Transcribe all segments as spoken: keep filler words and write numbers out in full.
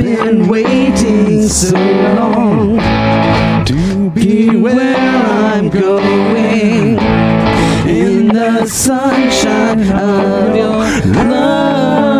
been waiting so long to be where I'm going, in the sunshine of your love.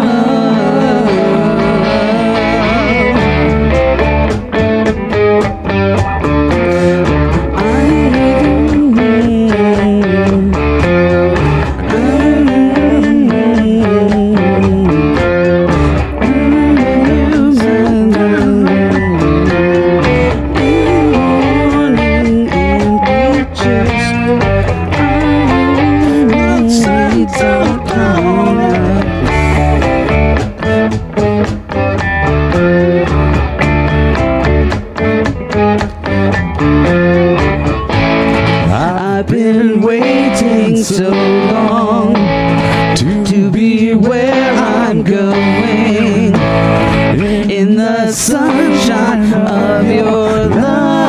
I've been waiting so long to, to be where I'm going, in the sunshine of your love.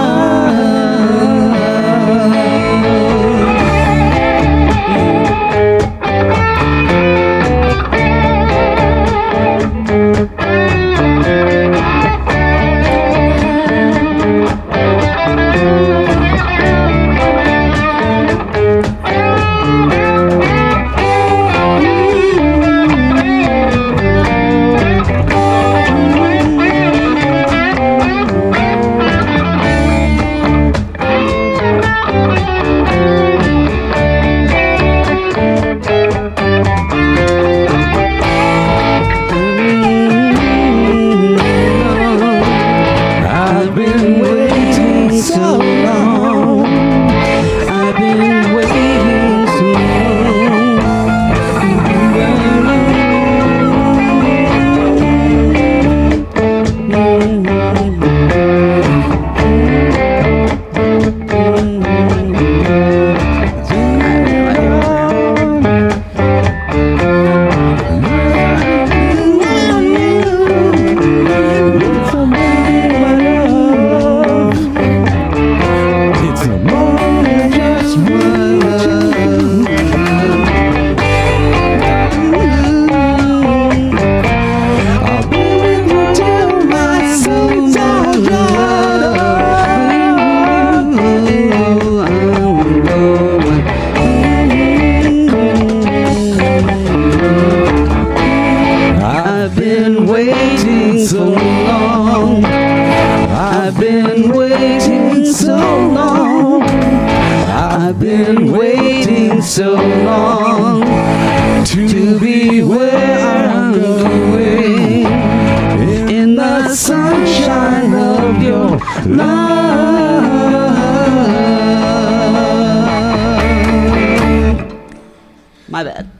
So long, I've been waiting so long. I've been waiting so long, I've been waiting so long, I've been waiting so long to be where I'm going, in the sunshine of your love. My bad.